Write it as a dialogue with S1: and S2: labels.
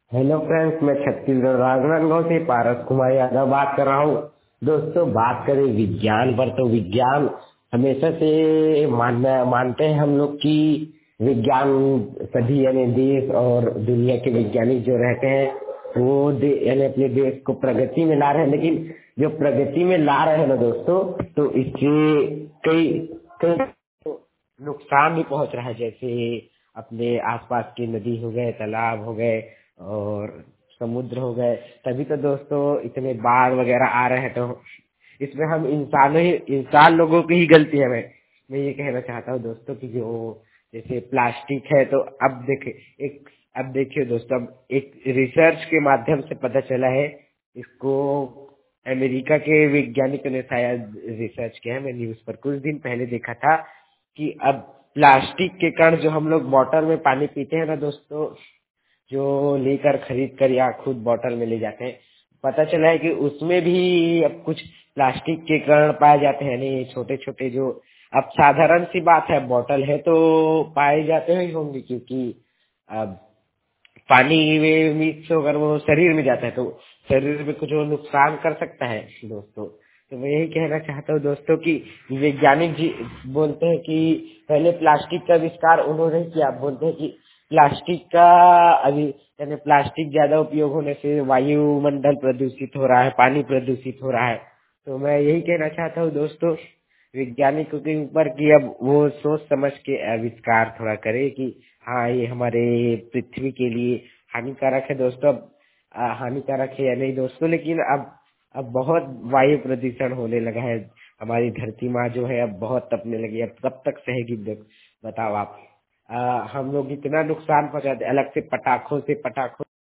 S1: Hello friends, मैं छत्तीसगढ़ राजनांदगांव से पारस कुमार यादव बात कर रहा हूँ। दोस्तों, बात करें विज्ञान पर तो विज्ञान हमेशा से मानते हैं हम लोग कि विज्ञान सभी यानी देश और दुनिया के वैज्ञानिक जो रहते हैं वो यानी अपने देश को प्रगति में ला रहे हैं। लेकिन जो प्रगति में ला रहे हैं ना दोस्तों, तो इससे कई कई नुकसान भी पहुंच रहा है। जैसे अपने आसपास की नदी हो गए, तालाब हो गए और समुद्र हो गए। तभी तो दोस्तों इतने बाढ़ वगैरह आ रहे हैं। तो इसमें हम इंसान लोगों की ही गलती है। मैं ये कहना चाहता हूँ दोस्तों कि जो जैसे प्लास्टिक है, तो अब देखिए दोस्तों, अब एक रिसर्च के माध्यम से पता चला है। इसको अमेरिका के वैज्ञानिकों ने शायद रिसर्च किया है। मैं न्यूज पर कुछ दिन पहले देखा था कि अब प्लास्टिक के कण जो हम लोग बॉटल में पानी पीते हैं ना दोस्तों, जो लेकर खरीद कर या खुद बॉटल में ले जाते हैं, पता चला है कि उसमें भी अब कुछ प्लास्टिक के कण पाए जाते हैं। नहीं, छोटे छोटे जो अब साधारण सी बात है, बॉटल है तो पाए जाते ही होंगे, क्योंकि अब पानी में मिक्स होकर वो शरीर में जाता है तो शरीर में कुछ वो नुकसान कर सकता है दोस्तों। तो मैं यही कहना चाहता हूँ दोस्तों कि वैज्ञानिक जी बोलते हैं कि पहले प्लास्टिक का आविष्कार उन्होंने किया। बोलते हैं कि प्लास्टिक का अभी यानी प्लास्टिक ज्यादा उपयोग होने से वायुमंडल प्रदूषित हो रहा है, पानी प्रदूषित हो रहा है। तो मैं यही कहना चाहता हूँ दोस्तों वैज्ञानिकों के ऊपर कि अब वो सोच समझ के आविष्कार थोड़ा करे कि हाँ, ये हमारे पृथ्वी के लिए हानिकारक है दोस्तों। अब हानिकारक है या नहीं दोस्तों, लेकिन अब बहुत वायु प्रदूषण होने लगा है। हमारी धरती माँ जो है अब बहुत तपने लगी है। अब कब तक सहेगी बताओ आप। हम लोग इतना नुकसान पहुंचाते, अलग से पटाखों